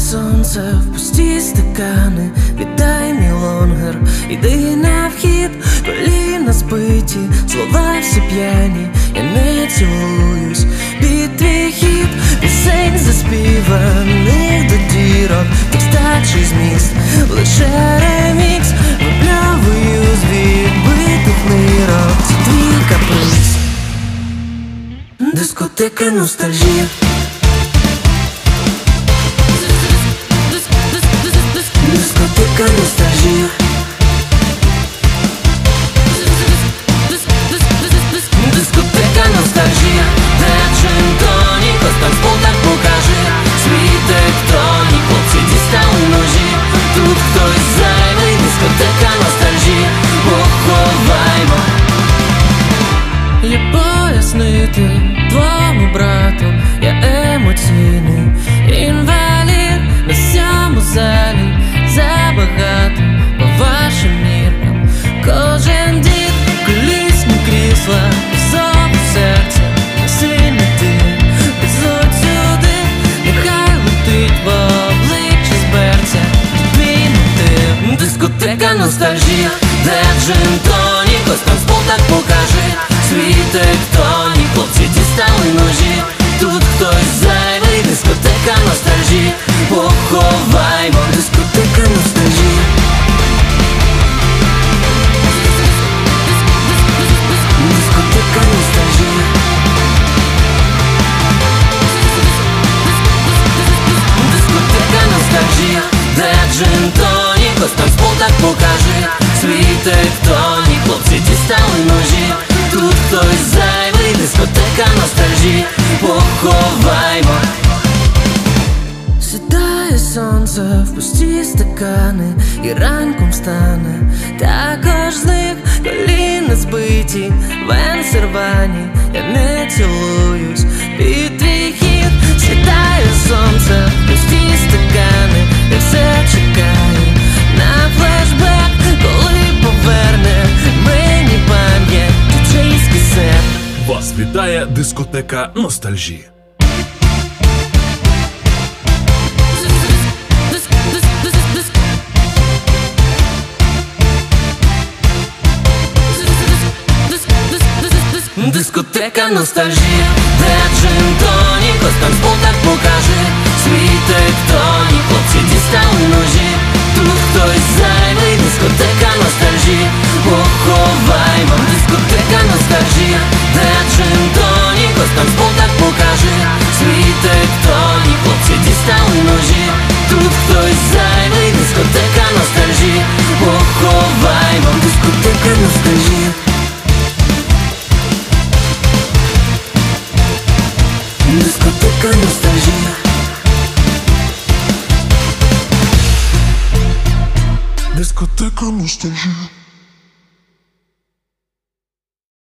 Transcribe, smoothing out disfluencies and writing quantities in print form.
сонце в пусті стакани, віддай мій лонгер, іди на вхід, коліна збиті, слова всі п'яні, я не цілуюсь під твій хід, пісень заспіваних до дірок, текстачий зміст, лише ремікс, випльовую з відбитих нирок, це твій каприз, дискотека ностальжі. Дискотека ностальжі. Дискотека ностальжі. Де джин-тонік, ось танцпол так покажи. Свій тектонік, хлопці дістали ножі. Тут хтось зайвий, дискотека ностальжі. Поховаймо. Як пояснити твому брату, я емоційний інвалід на сьому залі. Забагато по вашим міркам. Кожен дід, колісні крісла, зову серця, сильний ти, безодь сюди, нехай летить в обличчя з берця. Твій мотив, дискотека ностальжія, де джин-тонік, ось танцпол так покажи. Свій тектонік, хлопці дістали ножі. Тут хтось зайвий, дискотека ностальжі. Поховаймо, дискотека ностальжі. Дискотека ностальжі. Дискотека ностальжі, де джин-тонік, ось танцпол так покажи. Свій тектонік, хлопці дістали ножі. Тут хтось зайвий, дискотека ностальжі. Поховаймо. Сідає сонце в пусті стакани, і ранком встане також з них, коліна збиті, венси рвані, я не цілуюсь під твій хід. Сідає сонце в пусті стакани, я все чекаю на флешбек, коли поверне мені пам'ять діджейський сет. Вас вітає дискотека ностальжі. Дискотека ностальжі, де джин-тонік, ось танцпол так покажи. Свій тектонік, хлопці дістали ножі. Тут хтось зайвий, дискотека ностальжі. Поховаймо, дискотека ностальжі, де джин-тонік, ось танцпол так покажи. Свій тектонік, хлопці дістали ножі. Тут хтось зайвий, дискотека ностальжі. Поховаймо, дискотека ностальжі. Дискотека ностальжі. Дискотека ностальжі.